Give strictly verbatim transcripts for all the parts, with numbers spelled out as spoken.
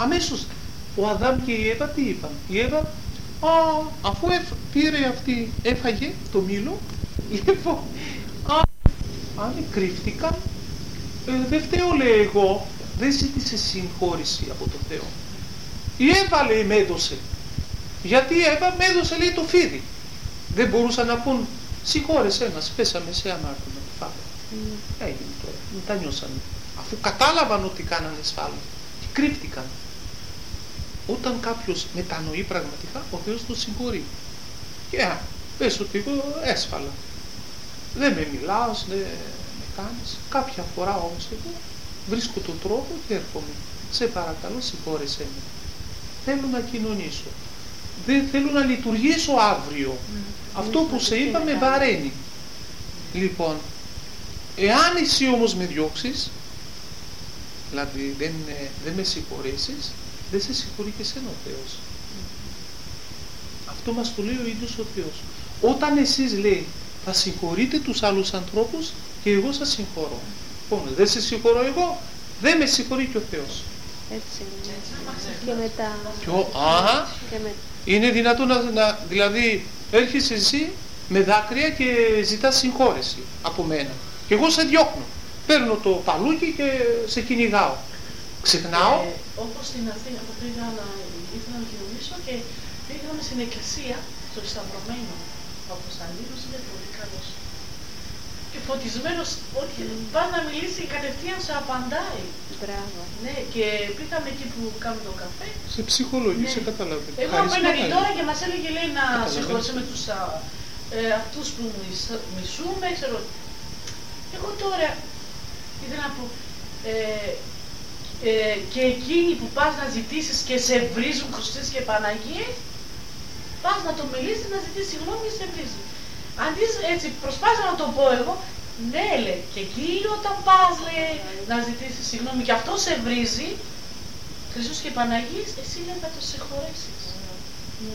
αμέσως ο Αδάμ και η Εύα τι είπαν? Η Εύα, α, αφού πήρε αυτή, έφαγε το μήλο, λοιπόν, α, αν κρύφτηκαν, ε, δεν φταίω, λέει εγώ, δεν ζήτησε συγχώρηση από τον Θεό. Η Εύα, λέει, με έδωσε. Γιατί η Εύα με έδωσε, λέει, το φίδι. Δεν μπορούσαν να πούν, συγχώρεσέ μας, πέσαμε σε αμάρτημα, τη φάμε. Mm. Έγινε τώρα, μετά νιώσανε. Αφού κατάλαβαν ότι κάνανε σφάλμα και κρύφτηκαν. Όταν κάποιος μετανοεί πραγματικά, ο Θεός τον συγχωρεί. Και α, πες ότι εγώ έσφαλα. Δεν με μιλάς, δεν με κάνεις. Κάποια φορά όμως εγώ βρίσκω τον τρόπο και έρχομαι. Σε παρακαλώ, συγχώρεσέ με. Θέλω να κοινωνήσω. Δεν θέλω να λειτουργήσω αύριο. Mm. Αυτό που σε είπα με βαραίνει. Λοιπόν, εάν εσύ όμως με διώξεις, δηλαδή δεν, δεν με συγχωρέσεις, δεν σε συγχωρεί και εσένα ο Θεός. Mm. Αυτό μας το λέει ο ίδιος ο Θεός. Όταν εσείς, λέει, θα συγχωρείτε τους άλλους ανθρώπους και εγώ σας συγχωρώ. Λοιπόν, δεν σε συγχωρώ εγώ, δεν με συγχωρεί και ο Θεός. Έτσι είναι. Και μετά. Και ο, α, και με... είναι δυνατόν να, να, δηλαδή έρχεσαι εσύ με δάκρυα και ζητάς συγχώρεση από μένα. Και εγώ σε διώχνω. Παίρνω το παλούκι και σε κυνηγάω. Ξεχνάω. Ε, όπως στην Αθήνα που πήγα να, ήθελα να κοινωνήσω και πήγαμε στην εκκλησία, στο Σταυρωμένο. Ο Κωνσταντίνος είναι πολύ καλός. Και φωτισμένος, ότι πάει να μιλήσει κατευθείαν σε απαντάει. Μπράβο. Ναι, και πήγαμε εκεί που κάνουμε το καφέ. Σε ψυχολογία, Ναι. σε καταλαβαίνω. Εγώ απέναντι τώρα και μας έλεγε, λέει, να συγχωρήσουμε τους α, ε, αυτούς που μισ- μισούμε, ξέρω. Εγώ τώρα ήθελα να πω, ε, ε, και εκείνοι που πας να ζητήσεις και σε βρίζουν Χριστές και Παναγίες, πας να το μιλήσεις, να ζητήσεις συγγνώμη και σε βρίζει. Αντί έτσι προσπάθησα να το πω εγώ, ναι, λέει, και εκεί όταν πας, λέει, να ζητήσεις συγγνώμη και αυτό σε βρίζει, Χριστός και Παναγίες, εσύ, λέει, θα το συγχωρέσεις. Ναι.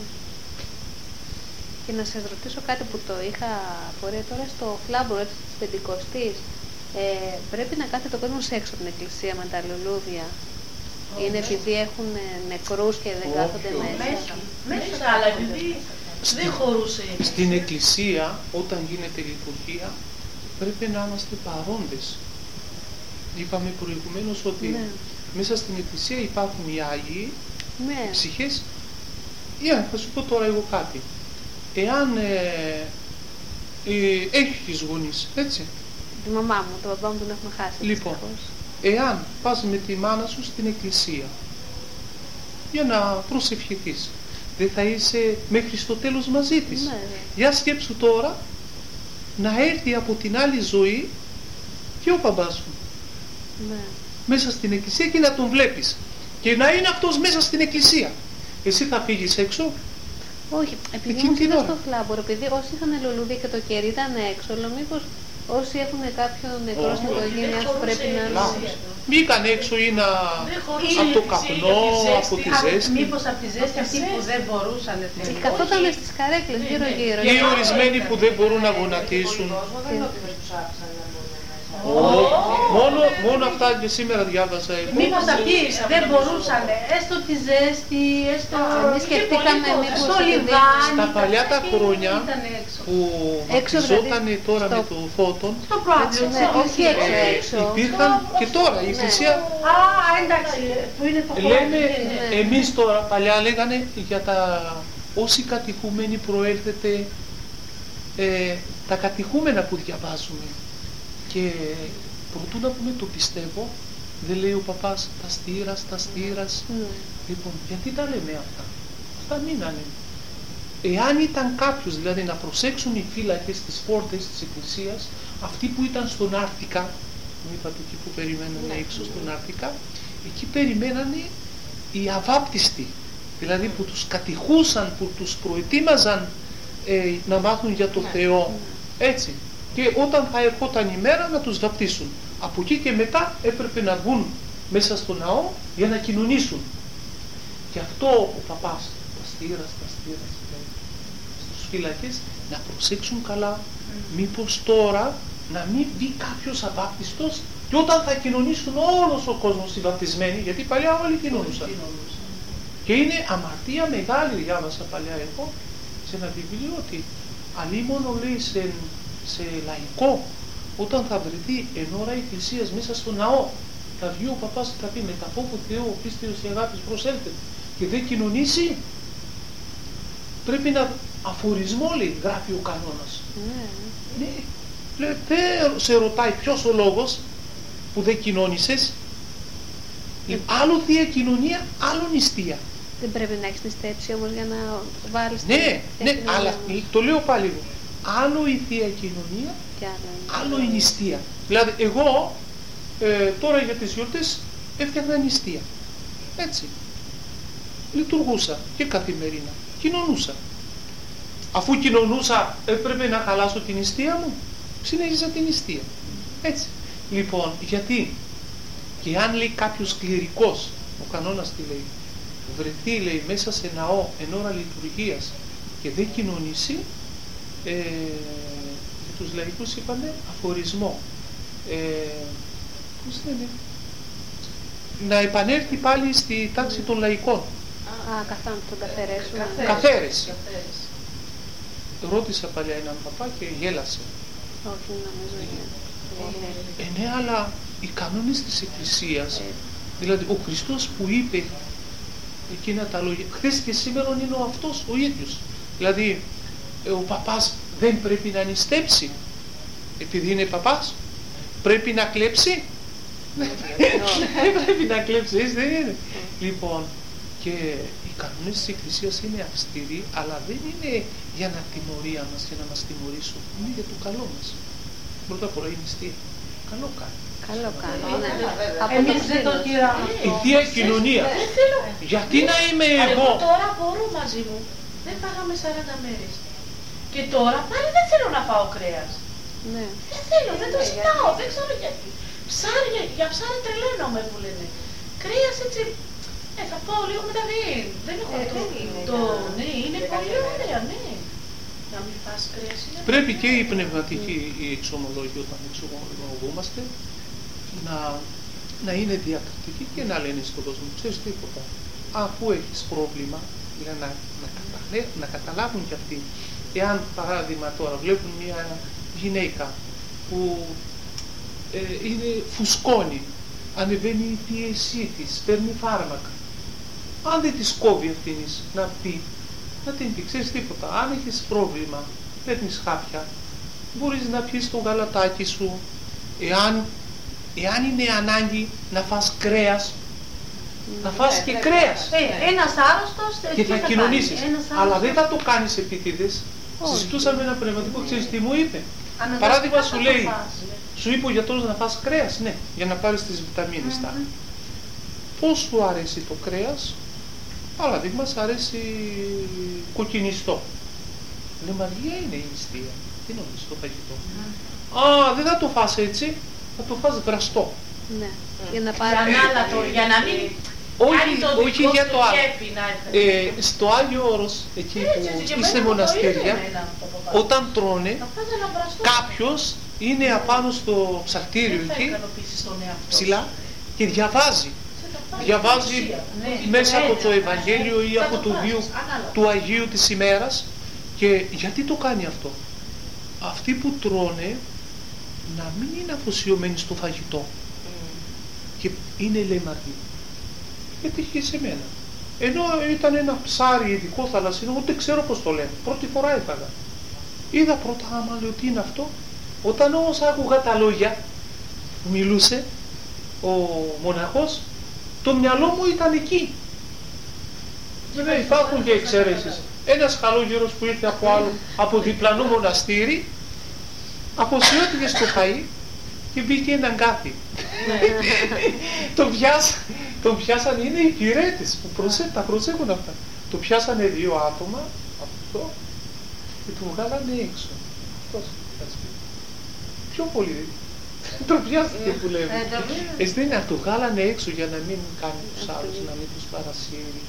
Και να σας ρωτήσω κάτι που το είχα απορία τώρα στο φλάμπρο της Πεντηκοστής. Ε, πρέπει να κάθεται ο κόσμος έξω από την εκκλησία με τα λουλούδια. Oh, είναι επειδή έχουν νεκρούς και δεν κάθονται oh, μέσα. Μέσα, μέσα, αλλά επειδή δεν χωρούσε. Στην εκκλησία, όταν γίνεται λειτουργία, πρέπει να είμαστε παρόντες. Είπαμε προηγουμένως ότι ναι. μέσα στην εκκλησία υπάρχουν οι Άγιοι, ναι. ψυχές. Για, θα σου πω τώρα εγώ κάτι. Εάν ε, ε, έχεις γονείς, έτσι. Τη μαμά μου, τον παπά μου τον έχουμε χάσει. Λοιπόν, εάν πας με τη μάνα σου στην εκκλησία για να προσευχηθείς, δεν θα είσαι μέχρι στο τέλος μαζί της. Ναι, ναι. Για σκέψου τώρα να έρθει από την άλλη ζωή και ο παπάς σου. Ναι. Μέσα στην εκκλησία και να τον βλέπεις. Και να είναι αυτός μέσα στην εκκλησία. Εσύ θα φύγεις έξω. Όχι, επειδή όμως ήταν στο φλάμπορο, επειδή όσοι είχαν λουλούδια και το κερί ήταν έξω, αλλά μήπως όσοι έχουν κάποιον νεκρό στην οικογένειά τους πρέπει να είναι. Μπήκαν έξω ή να... από το καπνό, από τη ζέστη. Μήπως από τη ζέστη αυτοί που δεν μπορούσαν. Καθόταν στις καρέκλες γύρω-γύρω. Ή ορισμένοι που δεν μπορούν να γονατίσουν. Μόνο, μόνο αυτά και σήμερα διάβασα εγώ. Μήπως αυτοί δεν μπορούσαν, έστω τη ζέστη, έστω... Εμείς σκεφτήκαμε μήπως στο λιβάνι. Στα παλιά τα χρόνια που βαπτιζόταν τώρα με το φώτον, στο πρόεδρο, όχι έξω. Υπήρχαν και τώρα η Εκκλησία. Α, εντάξει, που είναι το φώτον. Λέμε, εμείς τώρα παλιά λέγανε για τα όσοι κατηχούμενοι προέρχεται, ε, τα κατηχούμενα που διαβάζουμε. Και προτού να πούμε το πιστεύω, δεν λέει ο παπάς τα στήρας, τα στήρας. Mm. Λοιπόν, γιατί τα λέμε αυτά. Αυτά μείνανε. Εάν ήταν κάποιος, δηλαδή να προσέξουν οι φύλακες στις πόρτες της εκκλησίας, αυτοί που ήταν στον Άρτικα, μου είπατε εκεί που περιμένανε mm. έξω στον Άρτικα, εκεί περιμένανε οι αβάπτιστοι, δηλαδή που τους κατηχούσαν, που τους προετοίμαζαν ε, να μάθουν για το mm. Θεό. Έτσι. Και όταν θα ερχόταν η μέρα να τους βαπτίσουν. Από εκεί και μετά έπρεπε να βγουν μέσα στο ναό για να κοινωνήσουν. Και αυτό ο παπάς, τα στήρας, τα στήρας, στους φύλακες, να προσέξουν καλά, mm. μήπως τώρα να μην μπει κάποιος αβάπτιστος Και όταν θα κοινωνήσουν όλος ο κόσμος οι βαπτισμένοι, γιατί παλιά όλοι κοινωνούσαν. Και είναι αμαρτία μεγάλη, διάβασα παλιά εγώ σε ένα βιβλίο, ότι αλίμονο λέει σε, σε λαϊκό, όταν θα βρεθεί εν ώρα εκκλησίας μέσα στο ναό, θα βγει ο παπάς και θα πει με τα φόβου Θεού, ο πίστεως και αγάπης προσέλθετε, και δεν κοινωνήσει, πρέπει να αφορισμό, λέει, γράφει ο κανόνας. Ναι. Ναι. Λέει, δεν σε ρωτάει ποιος ο λόγος που δεν κοινώνησες. Ε, άλλο θεία κοινωνία, άλλο νηστεία. Δεν πρέπει να έχεις νηστέψει όμως για να βάλεις... Ναι, την ναι, κοινωνία αλλά όμως. το λέω πάλι εγώ. Άλλο η θεία κοινωνία, Και άλλο, άλλο η νηστεία. Δηλαδή εγώ ε, τώρα για τις γιορτές έφτιαχνα νηστεία. Έτσι. Λειτουργούσα και καθημερινά. Κοινωνούσα. Αφού κοινωνούσα έπρεπε να χαλάσω την νηστεία μου. Συνέχιζα την νηστεία. Έτσι. Λοιπόν, γιατί και αν λέει κάποιος κληρικός, ο κανόνας τι λέει, βρεθεί λέει μέσα σε ναό εν ώρα λειτουργίας και δεν κοινωνήσει, ε, και τους λαϊκούς είπανε αφορισμό. Ε, πώς λένε, να επανέλθει πάλι στη τάξη των λαϊκών. Α, καθάνε τον καθαίρεσουν. Καθαίρεση. Ρώτησα παλιά έναν παπά και γέλασε. Όχι, νομίζω είναι. Ε, ναι, αλλά οι κανόνες της Εκκλησίας, δηλαδή ο Χριστός που είπε εκείνα τα λόγια, χθες και σήμερα είναι ο αυτός ο ίδιος. Δηλαδή ε, ο παπάς δεν πρέπει να νηστέψει επειδή είναι παπάς, πρέπει να κλέψει. Δεν πρέπει να κλέψει, έτσι δεν είναι. Λοιπόν, και οι κανόνες της Εκκλησίας είναι αυστηροί, αλλά δεν είναι για να τιμωρία μας, για να μας τιμωρήσουν, είναι για το καλό μας. Πρώτα απ' όλα η νηστεία. Καλό κάνει. Καλό κάνει. Εμείς δεν το τηράμε. Η θεία κοινωνία. Γιατί να είμαι εγώ. Εγώ τώρα μπορώ μαζί μου. Δεν φάγαμε σαράντα μέρες. Και τώρα πάλι δεν θέλω να φάω κρέας. Ναι. Δεν θέλω, δεν το ζητάω, δεν ξέρω γιατί. Ψάρι, για ψάρι τρελαίνομαι που λένε. Κρέας έτσι, ε, θα πάω λίγο μετά, δεν, δεν έχω Ε, το, δεν είναι το, για- ναι, είναι για πολύ κάθε ωραία, ναι. Να μην φας κρέας είναι Πρέπει πολύ και οι ωραία. πνευματικοί οι εξομολόγοι όταν εξομολογούμαστε να, να είναι διακριτικοί και να λένε στον κόσμο, ξέρεις τίποτα, αφού έχεις πρόβλημα, για να, να, καταλέ, να καταλάβουν κι αυτοί, εάν παράδειγμα τώρα βλέπουν μια γυναίκα που ε, είναι φουσκώνει, ανεβαίνει η πίεσή της, παίρνει φάρμακα, αν δεν της κόβει αυτήνης να πει, να την πει, ξέρεις τίποτα, αν έχεις πρόβλημα, παίρνεις χάπια, μπορείς να πιεις το γαλατάκι σου, εάν, εάν είναι ανάγκη να φας κρέας, να φας Ναι, και πρέπει κρέας να- Ε, ένας άρρωστος, και τι θα κάνει? κοινωνήσεις, Ένας αλλά άρρωστος- δεν θα το κάνεις επίτηδες. Όχι. Συζητούσαμε ένα πνευματικό, ξέρεις τι μου είπε. Αναγκαστικά Παράδειγμα θα σου το λέει, φας. σου είπε ο γιατρός να φας κρέας, ναι, για να πάρεις τις βιταμίνες τα. Μμμ. Πώς σου αρέσει το κρέας, παράδειγμα, σ' αρέσει κοκκινιστό. Λεμαργία είναι η νηστεία, τι νομίζεις το φαγητό. Α, δεν θα το φας έτσι, θα το φας βραστό. Ναι. Για να Για πάρει. να, αλλά το, για να μην Όχι, κάνει το όχι δικό για του το άλλο. τσέπη να έρθει. Ε, στο Άγιο Όρος, εκεί Έτσι, που και είσαι εμένα μου το μοναστήρια, είπε εμένα το παπά. όταν τρώνε, Να φας ένα βραστό. κάποιος είναι απάνω στο ψαλτήριο Δεν θα εκεί, ικανοποιήσεις τον εαυτό σου. ψηλά, και διαβάζει. Σε τα φας Διαβάζει ουσία. Ναι, μέσα από το ναι, Ευαγγέλιο ή θα από το το φας, βίο ανάλογα. του Αγίου της ημέρας. Και γιατί το κάνει αυτό? Αυτοί που τρώνε να μην είναι αφοσιωμένοι στο φαγητό και είναι λαιμαροί. Έτυχε σε μένα. Ενώ ήταν ένα ψάρι ειδικό θαλασσινό, ούτε ξέρω πώς το λένε. Πρώτη φορά έφαγα. Είδα πρώτα άμα λέω τι είναι αυτό. Όταν όμως άκουγα τα λόγια που μιλούσε ο μοναχός, το μυαλό μου ήταν εκεί. Βέβαια υπάρχουν και εξαιρέσεις. Ένας καλόγερος που ήρθε από άλλο, από διπλανό μοναστήρι, αποσιώθηκε στο φαΐ και μπήκε έναν κάθι. τον, πιάσα, τον πιάσανε, είναι οι υπηρέτες που προσέ, τα προσέχουν αυτά. Το πιάσανε δύο άτομα, αυτό, και τον βγάλανε έξω. Αυτός, έτσι. Πιο πολύ. Το πιάστηκε που λέμε. Ε, το βλέπω. Έτσι δεν είναι αυτό, βγάλανε έξω για να μην κάνει τους άλλους, να μην τους παρασύρει.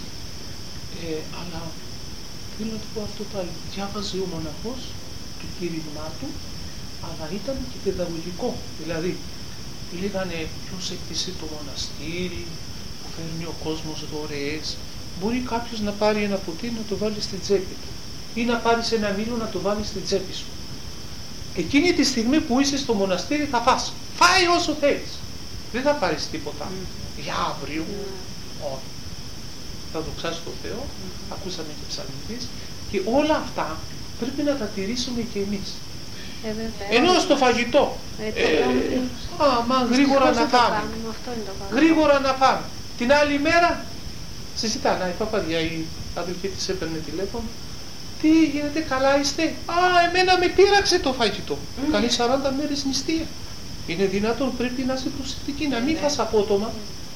Ε, αλλά θέλω να του πω αυτό πάλι. Διάβαζε ο μοναχός το κήρυγμά του, αλλά ήταν και παιδαγωγικό. Δηλαδή, λέγανε ποιος έκτισε το μοναστήρι, που φέρνει ο κόσμος δωρεές. Μπορεί κάποιος να πάρει ένα ποτήρι να το βάλει στην τσέπη του ή να πάρεις ένα μήλο να το βάλει στην τσέπη σου. Εκείνη τη στιγμή που είσαι στο μοναστήρι θα φας. Φάει όσο θέλεις. Δεν θα πάρεις τίποτα mm. για αύριο. Mm. Όχι. Θα δοξάσεις τον Θεό, mm. ακούσαμε και ψαλμιτής, και όλα αυτά πρέπει να τα τηρήσουμε και εμείς. Ε, Ενώ στο φαγητό, ε, ε, α, μα γρήγορα να πάμε, γρήγορα να πάμε. Την άλλη μέρα συζητάνε, η παπαδιά, η αδελφή της έπαιρνε τηλέφωνο. Τι γίνεται, καλά είστε? Α, εμένα με πείραξε το φαγητό. Mm. Κάνει σαράντα μέρες νηστεία. Είναι δυνατόν, πρέπει να είσαι προσεκτική, να μην φας απότομα.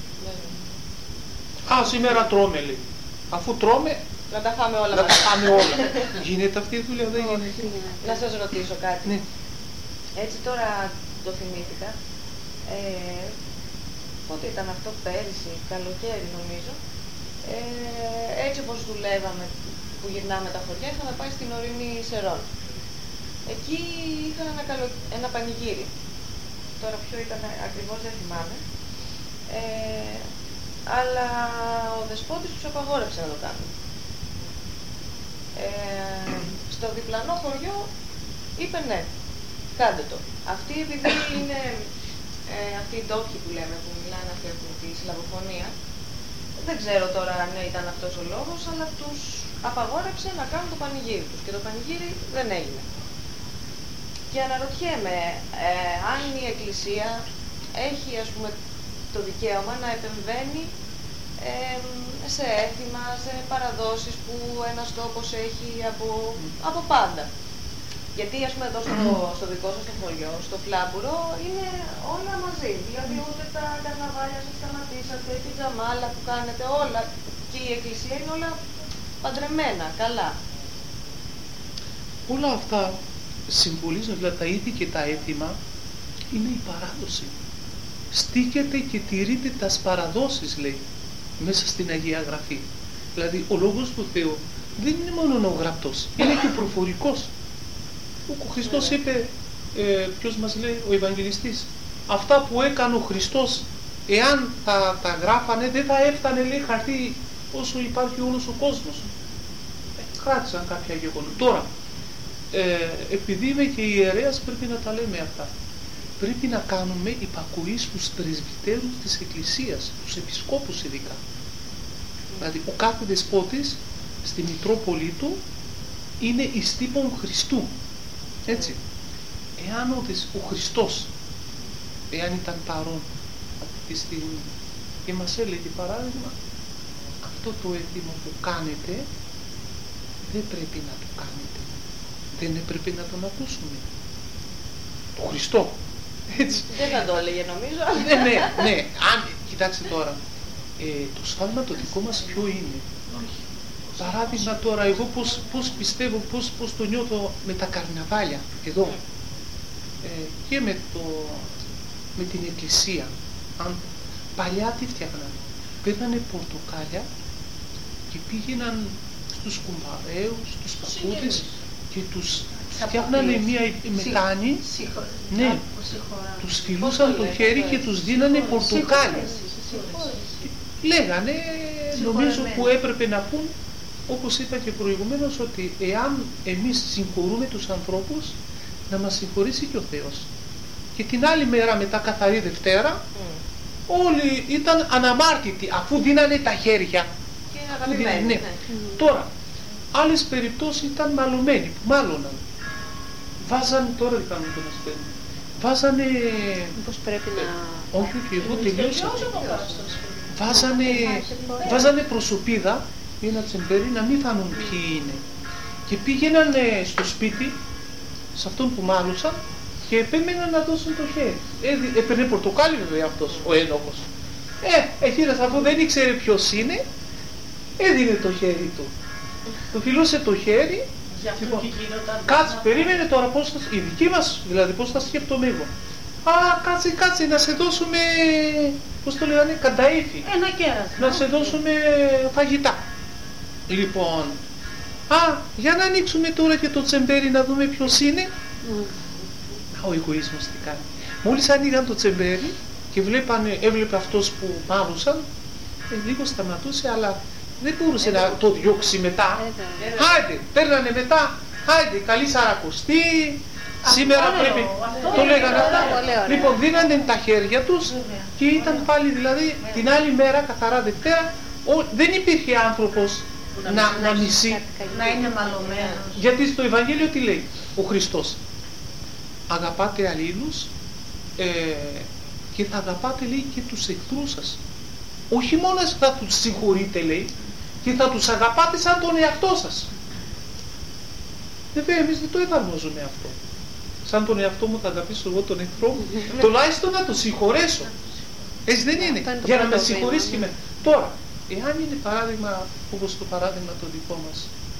Α, σήμερα τρώμε, λέει. Αφού τρώμε, να τα φάμε όλα. Να τα φάμε όλα. Γίνεται αυτή η δουλειά, δεν γίνεται. Να σας ρωτήσω κάτι. Ναι. Έτσι τώρα το θυμήθηκα. Ε, πότε ήταν αυτό, πέρυσι, καλοκαίρι νομίζω. Ε, έτσι όπως δουλεύαμε, που γυρνάμε τα χωριά, είχαμε πάει στην ορεινή Σερών. Εκεί είχαν ένα, καλο... ένα πανηγύρι. Τώρα ποιο ήταν ακριβώς δεν θυμάμαι. Ε, αλλά ο δεσπότης τους απαγόρευσε να το κάνουν. Ε, στο διπλανό χωριό είπε ναι, κάντε το. Αυτοί επειδή είναι ε, αυτοί οι ντόπιοι που λέμε, που μιλάνε αυτοί από τη συλλαβοφωνία, δεν ξέρω τώρα αν ήταν αυτός ο λόγος, αλλά τους απαγόρεψε να κάνουν το πανηγύρι τους και το πανηγύρι δεν έγινε. Και αναρωτιέμαι ε, αν η Εκκλησία έχει, ας πούμε, το δικαίωμα να επεμβαίνει ε, σε έθιμα, σε παραδόσεις που ένας τόπος έχει από, από πάντα. Γιατί, ας πούμε, εδώ στο, στο δικό σας το χωριό, στο Φλάμπουρο, είναι όλα μαζί. Δηλαδή, ούτε τα καρναβάλια σας σταματήσατε, τη τζαμάλα που κάνετε, όλα. Και η Εκκλησία είναι όλα παντρεμένα, καλά. Όλα αυτά συμβολίζουν, δηλαδή τα ήθη και τα έθιμα, είναι η παράδοση. Στήκεται και τηρείται τας παραδόσεις, λέει, μέσα στην Αγία Γραφή. Δηλαδή, ο Λόγος του Θεού δεν είναι μόνο ο γραπτός, είναι και ο προφορικός. Ο Χριστός είπε, ε, ποιος μας λέει, ο Ευαγγελιστής, αυτά που έκανε ο Χριστός, εάν τα, τα γράφανε, δεν θα έφτανε, λέει, χαρτί όσο υπάρχει όλος ο κόσμος. Ε, κράτησαν κάποια γεγονότα. Τώρα, ε, επειδή είμαι και ιερέας, πρέπει να τα λέμε αυτά. Πρέπει να κάνουμε υπακοή στους πρεσβυτέρους της Εκκλησίας, τους επισκόπους ειδικά. Δηλαδή, ο κάθε δεσπότης στη Μητρόπολη του είναι εις τύπον Χριστού. Έτσι. Εάν ο, ο Χριστός, εάν ήταν παρόν αυτή τη στιγμή και μας έλεγε παράδειγμα, αυτό το έθιμο που κάνετε δεν πρέπει να το κάνετε. Δεν έπρεπε να τον ακούσουμε. Το Χριστό. Έτσι. Δεν θα το έλεγε νομίζω. Ναι, ναι, ναι. Αν, κοιτάξτε τώρα, ε, το σφάλμα το δικό μας ποιο είναι? Παράδειγμα τώρα, εγώ πώς, πώς πιστεύω, πώς, πώς το νιώθω με τα καρναβάλια εδώ ε, και με, το, με την Εκκλησία. Αν, παλιά τι φτιάχνανε? Παίρνανε πορτοκάλια και πήγαιναν στους κουμπαρέους, στους παππούδες και τους φτιάχνανε μία μετάνη, ναι, τους φιλούσαν το χέρι και τους δίνανε πορτοκάλια. Λέγανε, νομίζω που έπρεπε να πούν, όπως είπα και προηγουμένως, ότι εάν εμείς συγχωρούμε τους ανθρώπους, να μας συγχωρήσει και ο Θεός. Και την άλλη μέρα μετά, καθαρή Δευτέρα, mm. όλοι ήταν αναμάρτητοι, αφού δίνανε τα χέρια. Και αγαπημένοι. Ναι. Ναι. Mm. Τώρα, άλλες περιπτώσεις ήταν μαλωμένοι, που μάλωναν. Βάζανε, τώρα δεν κάνουν το να σπέρνουν. Βάζανε... Πώς πρέπει να... Όχι, όχι, εγώ τελειώσα. Βάζανε, βάζανε προσωπίδα ή ένα τσεμπέρι να μην φάνουν ποιοι είναι. Και πήγαιναν στο σπίτι, σε αυτόν που μάλωσαν, και επέμεναν να δώσουν το χέρι. Ε, έπαιρνε πορτοκάλι βέβαια αυτός, ο ένοχος. Ε, εκείνος αφού δεν ήξερε ποιος είναι, έδινε το χέρι του. Του φιλούσε το χέρι. Λοιπόν, κάτσε, περίμενε τώρα πώς θα, η δική μας, δηλαδή πώς θα σκέφτομαι εγώ. Α, κάτσε, κάτσε, να σε δώσουμε, πώς το λέγανε, κανταΐφι. Ένα κέρας. Να σε δώσουμε φαγητά. Λοιπόν, α, για να ανοίξουμε τώρα και το τσεμπέρι να δούμε ποιος είναι. Mm. Ο εγωισμός τι κάνει. Μόλις άνοιγαν το τσεμπέρι και βλέπανε, έβλεπε αυτός που μαύρουσαν, ε, λίγο σταματούσε, αλλά δεν μπορούσε να το διώξει μετά. Χάιντε, παίρνανε μετά, χάιντε, καλή σαρακοστή, σήμερα πρέπει, το λέγανε αυτά. Λοιπόν, δίνανε τα χέρια τους και ήταν πάλι, δηλαδή, την άλλη μέρα, καθαρά Δευτέρα, δεν υπήρχε άνθρωπος να, να μισεί. Να είναι μαλωμένος. Γιατί στο Ευαγγέλιο τι λέει ο Χριστός? Αγαπάτε αλλήλους ε, και θα αγαπάτε, λέει, και τους εχθρούς σας. Όχι μόνο θα τους συγχωρείτε, λέει, και θα τους αγαπάτε σαν τον εαυτό σας. Βέβαια εμείς δεν το εφαρμόζουμε αυτό. Σαν τον εαυτό μου θα αγαπήσω εγώ τον εχθρό μου. Τουλάχιστον να τον συγχωρέσω. Έτσι δεν είναι? Για να με συγχωρήσει και με. Τώρα, εάν είναι παράδειγμα όπως το παράδειγμα το δικό μας,